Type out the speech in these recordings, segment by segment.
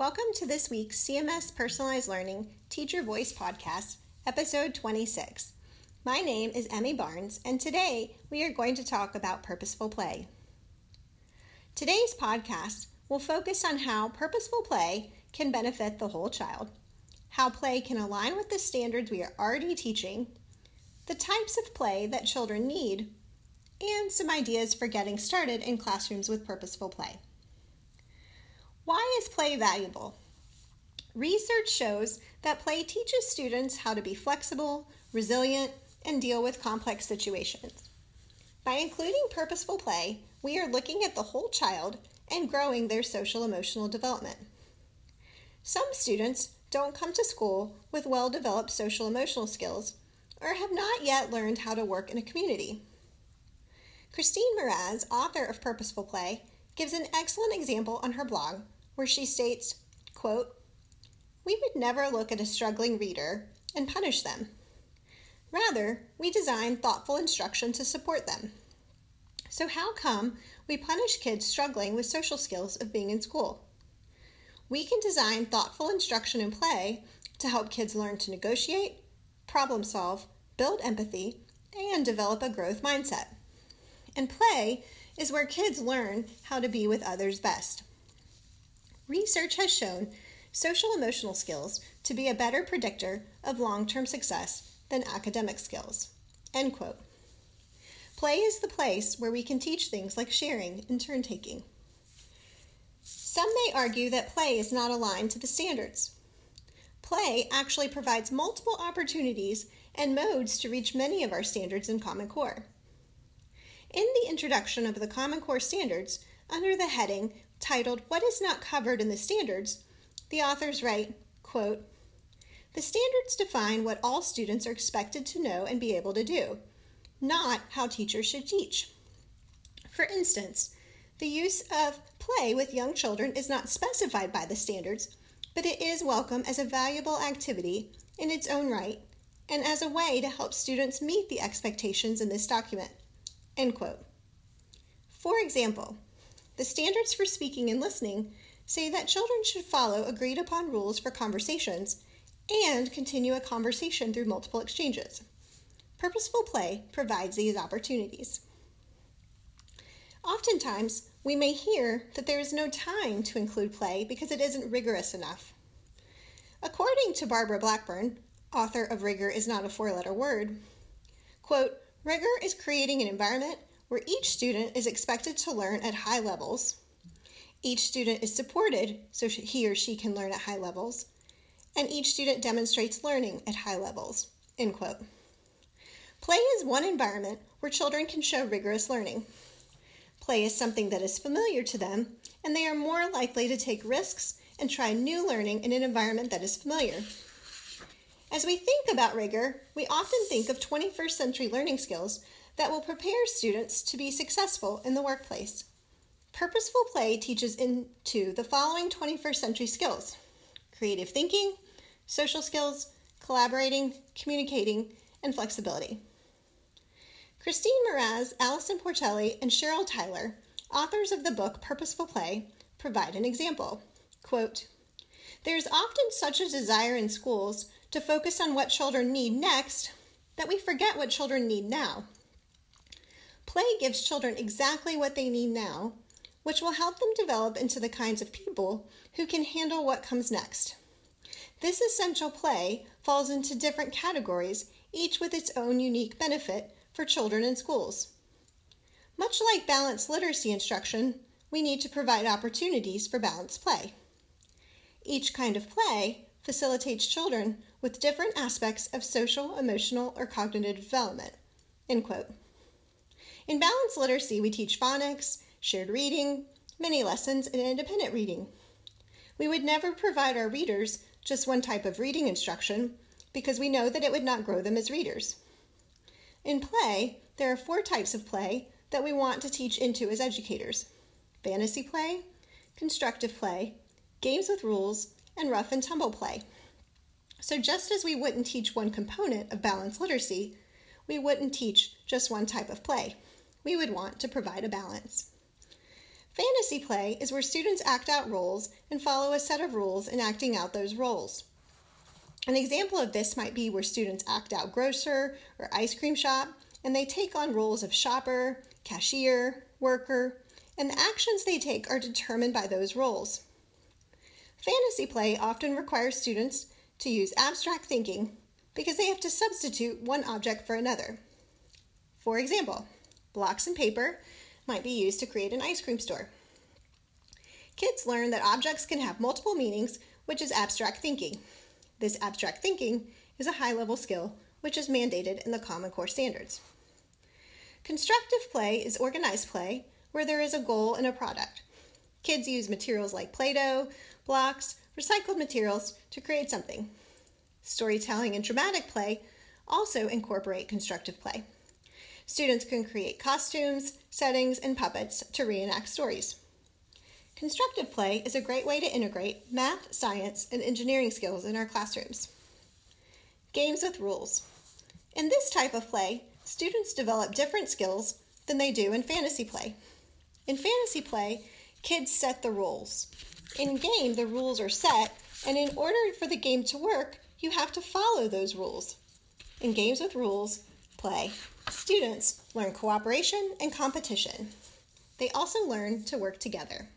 Welcome to this week's CMS Personalized Learning Teacher Voice Podcast, episode 26. My name is Emmy Barnes, and today we are going to talk about purposeful play. Today's podcast will focus on how purposeful play can benefit the whole child, how play can align with the standards we are already teaching, the types of play that children need, and some ideas for getting started in classrooms with purposeful play. Why is play valuable? Research shows that play teaches students how to be flexible, resilient, and deal with complex situations. By including purposeful play, we are looking at the whole child and growing their social-emotional development. Some students don't come to school with well-developed social-emotional skills or have not yet learned how to work in a community. Christine Mraz, author of Purposeful Play, gives an excellent example on her blog where she states, quote, "We would never look at a struggling reader and punish them. Rather, we design thoughtful instruction to support them. So how come we punish kids struggling with social skills of being in school? We can design thoughtful instruction and play to help kids learn to negotiate, problem solve, build empathy, and develop a growth mindset. And play is where kids learn how to be with others best. Research has shown social-emotional skills to be a better predictor of long-term success than academic skills." End quote. Play is the place where we can teach things like sharing and turn-taking. Some may argue that play is not aligned to the standards. Play actually provides multiple opportunities and modes to reach many of our standards in Common Core. In the introduction of the Common Core standards, under the heading titled "What is Not Covered in the Standards," the authors write, quote, "The standards define what all students are expected to know and be able to do, not how teachers should teach. For instance, the use of play with young children is not specified by the standards, but it is welcome as a valuable activity in its own right and as a way to help students meet the expectations in this document." End quote. For example, the standards for speaking and listening say that children should follow agreed-upon rules for conversations and continue a conversation through multiple exchanges. Purposeful play provides these opportunities. Oftentimes, we may hear that there is no time to include play because it isn't rigorous enough. According to Barbara Blackburn, author of Rigor is Not a Four-Letter Word, quote, "Rigor is creating an environment where each student is expected to learn at high levels. Each student is supported so he or she can learn at high levels, and each student demonstrates learning at high levels." End quote. Play is one environment where children can show rigorous learning. Play is something that is familiar to them, and they are more likely to take risks and try new learning in an environment that is familiar. As we think about rigor, we often think of 21st century learning skills that will prepare students to be successful in the workplace. Purposeful play teaches into the following 21st century skills: creative thinking, social skills, collaborating, communicating, and flexibility. Christine Mraz, Allison Portelli, and Cheryl Tyler, authors of the book Purposeful Play, provide an example. Quote, "There is often such a desire in schools to focus on what children need next that we forget what children need now. Play gives children exactly what they need now, which will help them develop into the kinds of people who can handle what comes next. This essential play falls into different categories, each with its own unique benefit for children in schools. Much like balanced literacy instruction, we need to provide opportunities for balanced play. Each kind of play facilitates children with different aspects of social, emotional, or cognitive development." End quote. In balanced literacy, we teach phonics, shared reading, mini lessons, and independent reading. We would never provide our readers just one type of reading instruction because we know that it would not grow them as readers. In play, there are 4 types of play that we want to teach into as educators: fantasy play, constructive play, games with rules, and rough and tumble play. So just as we wouldn't teach one component of balanced literacy, we wouldn't teach just one type of play. We would want to provide a balance. Fantasy play is where students act out roles and follow a set of rules in acting out those roles. An example of this might be where students act out grocer or ice cream shop, and they take on roles of shopper, cashier, worker, and the actions they take are determined by those roles. Fantasy play often requires students to use abstract thinking because they have to substitute one object for another. For example, blocks and paper might be used to create an ice cream store. Kids learn that objects can have multiple meanings, which is abstract thinking. This abstract thinking is a high-level skill, which is mandated in the Common Core standards. Constructive play is organized play where there is a goal and a product. Kids use materials like Play-Doh, blocks, recycled materials to create something. Storytelling and dramatic play also incorporate constructive play. Students can create costumes, settings, and puppets to reenact stories. Constructive play is a great way to integrate math, science, and engineering skills in our classrooms. Games with rules. In this type of play, students develop different skills than they do in fantasy play. In fantasy play, kids set the rules. In game, the rules are set, and in order for the game to work, you have to follow those rules. In games with rules play, students learn cooperation and competition. They also learn to work together.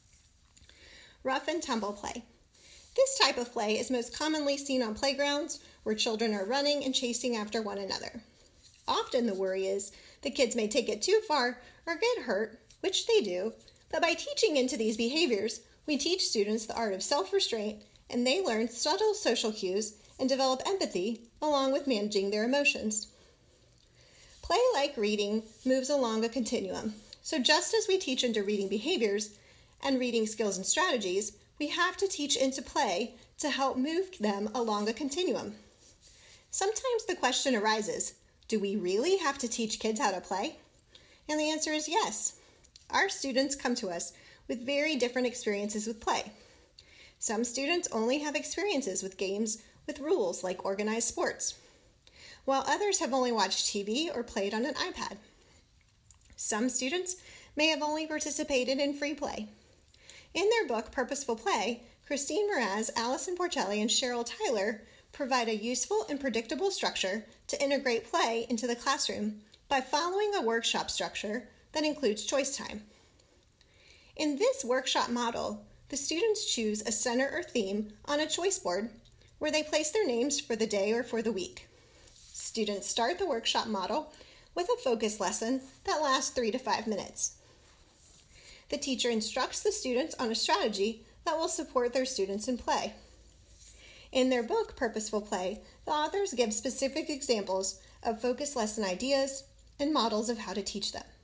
Rough and tumble play. This type of play is most commonly seen on playgrounds where children are running and chasing after one another. Often the worry is the kids may take it too far or get hurt, which they do, but by teaching into these behaviors, we teach students the art of self-restraint, and they learn subtle social cues and develop empathy along with managing their emotions. Play, like reading, moves along a continuum. So just as we teach into reading behaviors and reading skills and strategies, we have to teach into play to help move them along a continuum. Sometimes the question arises, do we really have to teach kids how to play? And the answer is yes. Our students come to us with very different experiences with play. Some students only have experiences with games with rules like organized sports, while others have only watched TV or played on an iPad. Some students may have only participated in free play. In their book, Purposeful Play, Christine Mraz, Allison Porcelli, and Cheryl Tyler provide a useful and predictable structure to integrate play into the classroom by following a workshop structure that includes choice time. In this workshop model, the students choose a center or theme on a choice board where they place their names for the day or for the week. Students start the workshop model with a focus lesson that lasts 3 to 5 minutes. The teacher instructs the students on a strategy that will support their students in play. In their book, Purposeful Play, the authors give specific examples of focus lesson ideas and models of how to teach them.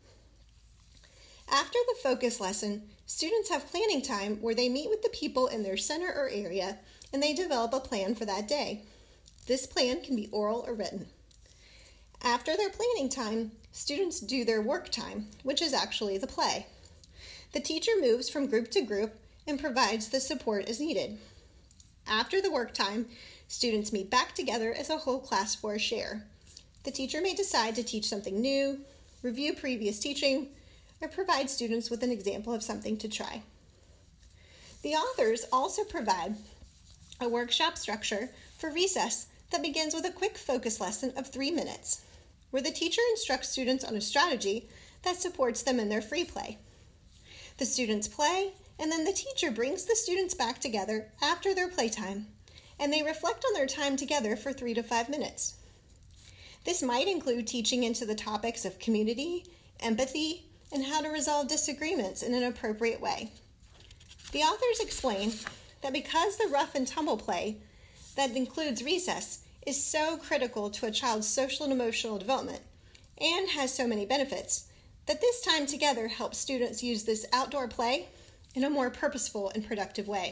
After the focus lesson, students have planning time where they meet with the people in their center or area and they develop a plan for that day. This plan can be oral or written. After their planning time, students do their work time, which is actually the play. The teacher moves from group to group and provides the support as needed. After the work time, students meet back together as a whole class for a share. The teacher may decide to teach something new, review previous teaching, or provide students with an example of something to try. The authors also provide a workshop structure for recess that begins with a quick focus lesson of 3 minutes, where the teacher instructs students on a strategy that supports them in their free play. The students play, and then the teacher brings the students back together after their playtime, and they reflect on their time together for 3 to 5 minutes. This might include teaching into the topics of community, empathy, and how to resolve disagreements in an appropriate way. The authors explain that because the rough and tumble play that includes recess is so critical to a child's social and emotional development and has so many benefits, that this time together helps students use this outdoor play in a more purposeful and productive way.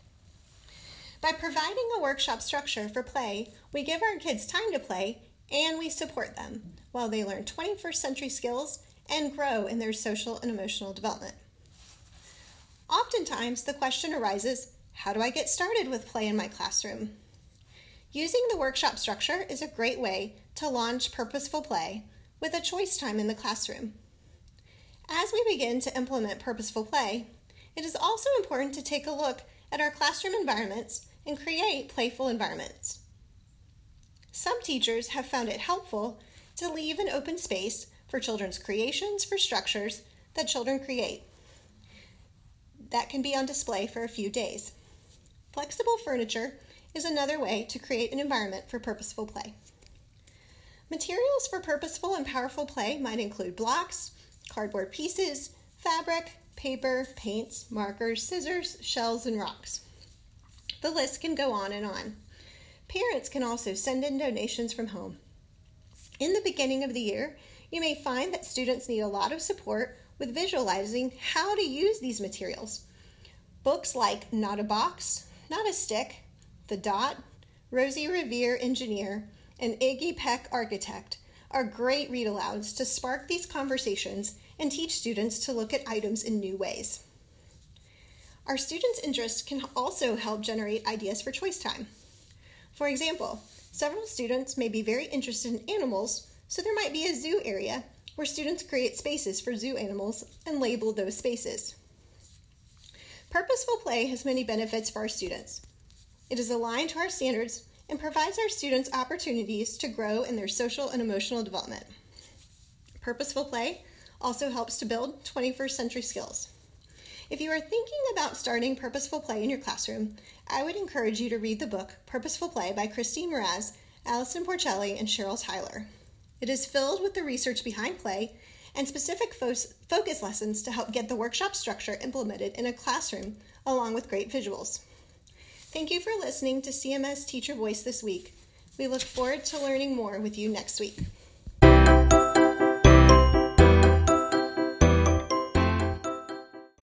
By providing a workshop structure for play, we give our kids time to play and we support them while they learn 21st century skills and grow in their social and emotional development. Oftentimes, the question arises, how do I get started with play in my classroom? Using the workshop structure is a great way to launch purposeful play with a choice time in the classroom. As we begin to implement purposeful play, it is also important to take a look at our classroom environments and create playful environments. Some teachers have found it helpful to leave an open space for children's creations for structures that children create. That can be on display for a few days. Flexible furniture is another way to create an environment for purposeful play. Materials for purposeful and powerful play might include blocks, cardboard pieces, fabric, paper, paints, markers, scissors, shells, and rocks. The list can go on and on. Parents can also send in donations from home. In the beginning of the year, you may find that students need a lot of support with visualizing how to use these materials. Books like Not a Box, Not a Stick, The Dot, Rosie Revere Engineer, and Iggy Peck Architect are great read-alouds to spark these conversations and teach students to look at items in new ways. Our students' interests can also help generate ideas for choice time. For example, several students may be very interested in animals, so there might be a zoo area where students create spaces for zoo animals and label those spaces. Purposeful play has many benefits for our students. It is aligned to our standards and provides our students opportunities to grow in their social and emotional development. Purposeful play also helps to build 21st century skills. If you are thinking about starting purposeful play in your classroom, I would encourage you to read the book Purposeful Play by Christine Mraz, Allison Porcelli, and Cheryl Tyler. It is filled with the research behind play and specific focus lessons to help get the workshop structure implemented in a classroom, along with great visuals. Thank you for listening to CMS Teacher Voice this week. We look forward to learning more with you next week.